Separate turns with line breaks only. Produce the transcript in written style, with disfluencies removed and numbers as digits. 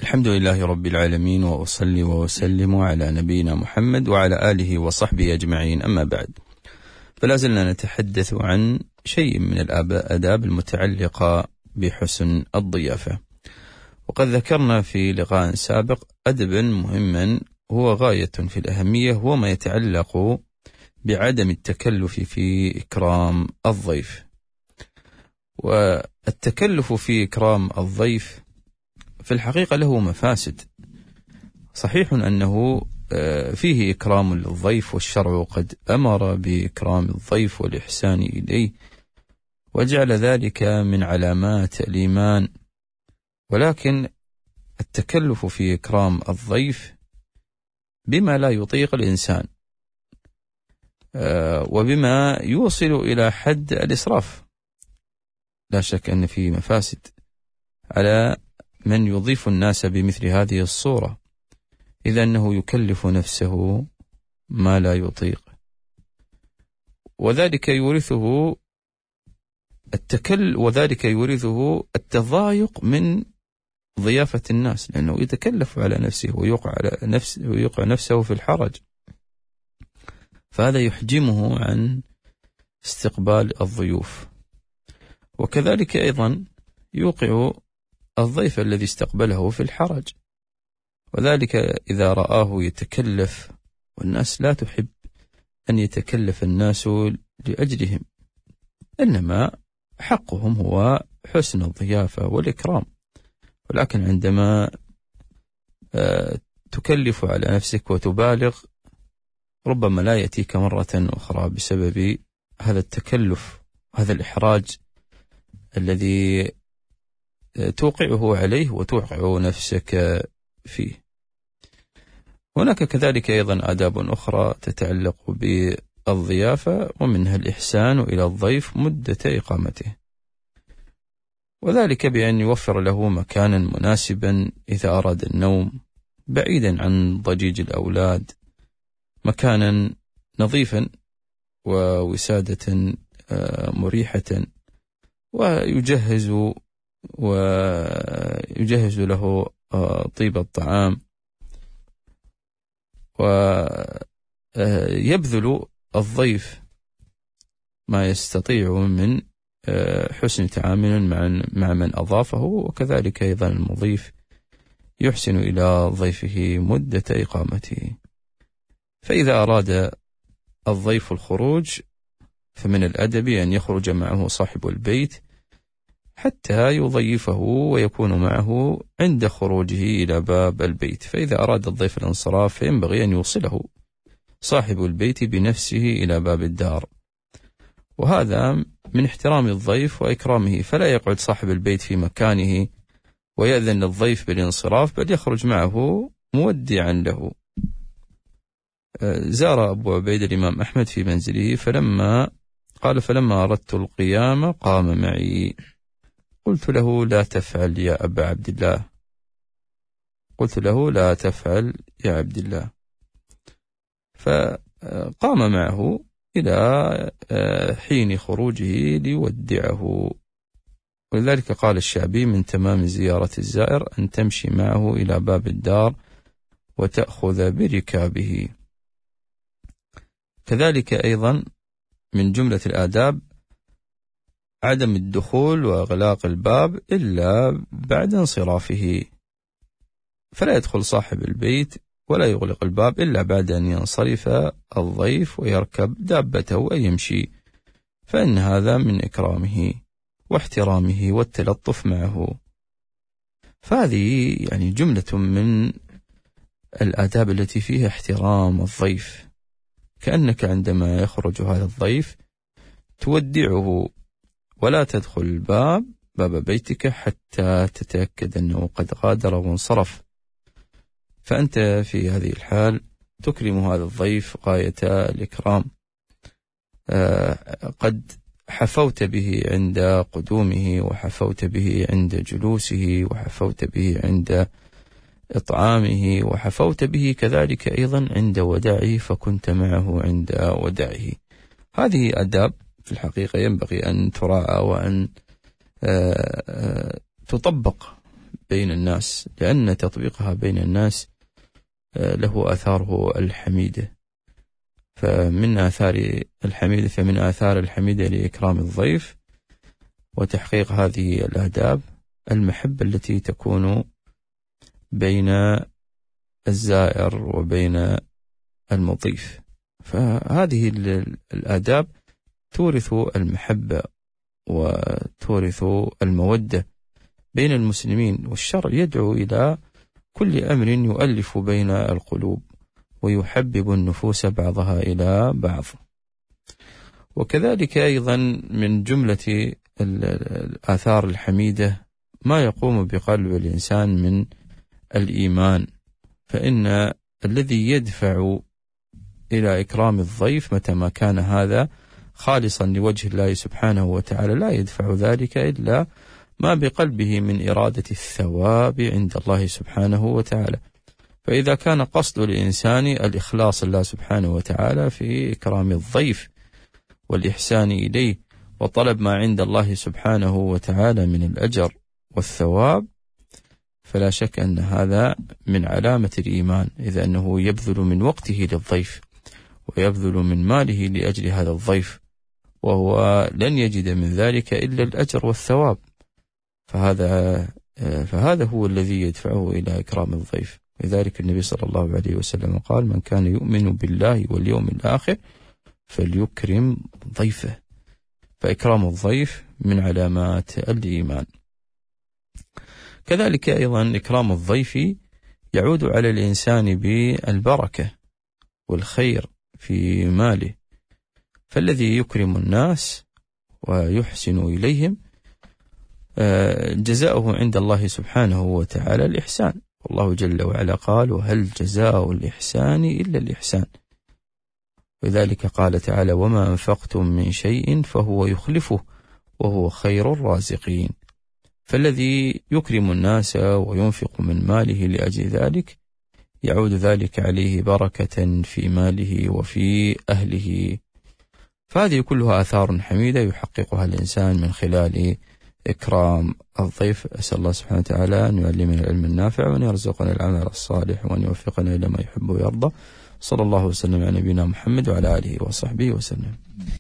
الحمد لله رب العالمين، وأصلي وأسلم على نبينا محمد وعلى آله وصحبه أجمعين. أما بعد، فلا زلنا نتحدث عن شيء من الآداب المتعلقة بحسن الضيافة، وقد ذكرنا في لقاء سابق أدبا مهما هو غاية في الأهمية، هو ما يتعلق بعدم التكلف في إكرام الضيف. والتكلف في إكرام الضيف في الحقيقة له مفاسد. صحيح أنه فيه إكرام للضيف، والشرع قد أمر بإكرام الضيف والإحسان إليه وجعل ذلك من علامات الإيمان، ولكن التكلف في إكرام الضيف بما لا يطيق الإنسان وبما يوصل إلى حد الإسراف، لا شك أن فيه مفاسد على من يضيف الناس بمثل هذه الصورة، إذا أنه يكلف نفسه ما لا يطيق، وذلك يورثه التضايق من ضيافة الناس، لأنه يتكلف على نفسه ويوقع نفسه في الحرج، فهذا يحجمه عن استقبال الضيوف. وكذلك أيضا يوقع الضيف الذي استقبله في الحرج، وذلك إذا رآه يتكلف، والناس لا تحب أن يتكلف الناس لأجلهم، إنما حقهم هو حسن الضيافة والإكرام. ولكن عندما تكلف على نفسك وتبالغ، ربما لا يأتيك مرة أخرى بسبب هذا التكلف، هذا الإحراج الذي توقعه عليه وتوقع نفسك فيه. هناك كذلك أيضا آداب أخرى تتعلق بالضيافة، ومنها الإحسان إلى الضيف مدة إقامته، وذلك بأن يوفر له مكانا مناسبا إذا أراد النوم بعيدا عن ضجيج الأولاد، مكانا نظيفا ووسادة مريحة، ويجهز له طيب الطعام، ويبذل الضيف ما يستطيع من حسن تعامل مع من أضافه، وكذلك أيضا المضيف يحسن إلى ضيفه مدة إقامته. فإذا أراد الضيف الخروج، فمن الأدب أن يخرج معه صاحب البيت حتى يضيفه ويكون معه عند خروجه إلى باب البيت. فإذا أراد الضيف الانصراف فينبغي أن يوصله صاحب البيت بنفسه إلى باب الدار، وهذا من احترام الضيف وإكرامه، فلا يقعد صاحب البيت في مكانه ويأذن للضيف بالانصراف، بل يخرج معه مودعا له. زار أبو عبيد الإمام أحمد في منزله، فلما أردت القيام قام معي، قلت له لا تفعل يا أبا عبد الله، فقام معه إلى حين خروجه ليودعه. ولذلك قال الشعبي: من تمام زيارة الزائر أن تمشي معه إلى باب الدار وتأخذ بركابه. كذلك أيضا من جملة الآداب عدم الدخول وإغلاق الباب إلا بعد انصرافه، فلا يدخل صاحب البيت ولا يغلق الباب إلا بعد أن ينصرف الضيف ويركب دابته ويمشي، فإن هذا من إكرامه واحترامه والتلطف معه. فهذه يعني جملة من الآداب التي فيها احترام الضيف، كأنك عندما يخرج هذا الضيف تودعه ولا تدخل باب بيتك حتى تتأكد أنه قد غادر وانصرف، فأنت في هذه الحال تكرم هذا الضيف غاية الإكرام. قد حفوت به عند قدومه، وحفوت به عند جلوسه، وحفوت به عند إطعامه، وحفوت به كذلك أيضا عند وداعه، فكنت معه عند وداعه. هذه آداب في الحقيقة ينبغي أن تراعى وأن تطبق بين الناس، لأن تطبيقها بين الناس له آثاره الحميدة. فمن آثار الحميدة لإكرام الضيف وتحقيق هذه الآداب المحبة التي تكون بين الزائر وبين المضيف. فهذه الآداب تورث المحبة وتورث المودة بين المسلمين، والشرع يدعو إلى كل أمر يؤلف بين القلوب ويحبب النفوس بعضها إلى بعض. وكذلك أيضا من جملة الآثار الحميدة ما يقوم بقلب الإنسان من الإيمان، فإن الذي يدفع إلى إكرام الضيف متى ما كان هذا خالصا لوجه الله سبحانه وتعالى لا يدفع ذلك إلا ما بقلبه من إرادة الثواب عند الله سبحانه وتعالى. فإذا كان قصد الإنسان الإخلاص لله سبحانه وتعالى في إكرام الضيف والإحسان إليه وطلب ما عند الله سبحانه وتعالى من الأجر والثواب، فلا شك أن هذا من علامة الإيمان، إذا أنه يبذل من وقته للضيف ويبذل من ماله لأجل هذا الضيف، وهو لن يجد من ذلك إلا الأجر والثواب، فهذا هو الذي يدفعه إلى إكرام الضيف. لذلك النبي صلى الله عليه وسلم قال: من كان يؤمن بالله واليوم الآخر فليكرم ضيفه. فإكرام الضيف من علامات الإيمان. كذلك أيضا إكرام الضيف يعود على الإنسان بالبركة والخير في ماله، فالذي يكرم الناس ويحسن إليهم جزاؤه عند الله سبحانه وتعالى الإحسان، والله جل وعلا قال: وهل جزاء الإحسان إلا الإحسان. وذلك قال تعالى: وما أنفقتم من شيء فهو يخلفه وهو خير الرازقين. فالذي يكرم الناس وينفق من ماله لأجل ذلك يعود ذلك عليه بركة في ماله وفي أهله. فهذه كلها آثار حميدة يحققها الإنسان من خلال إكرام الضيف. أسأل الله سبحانه وتعالى أن يعلمنا العلم النافع وأن يرزقنا العمل الصالح وأن يوفقنا إلى ما يحب ويرضى. صلى الله وسلم على نبينا محمد وعلى آله وصحبه وسلم.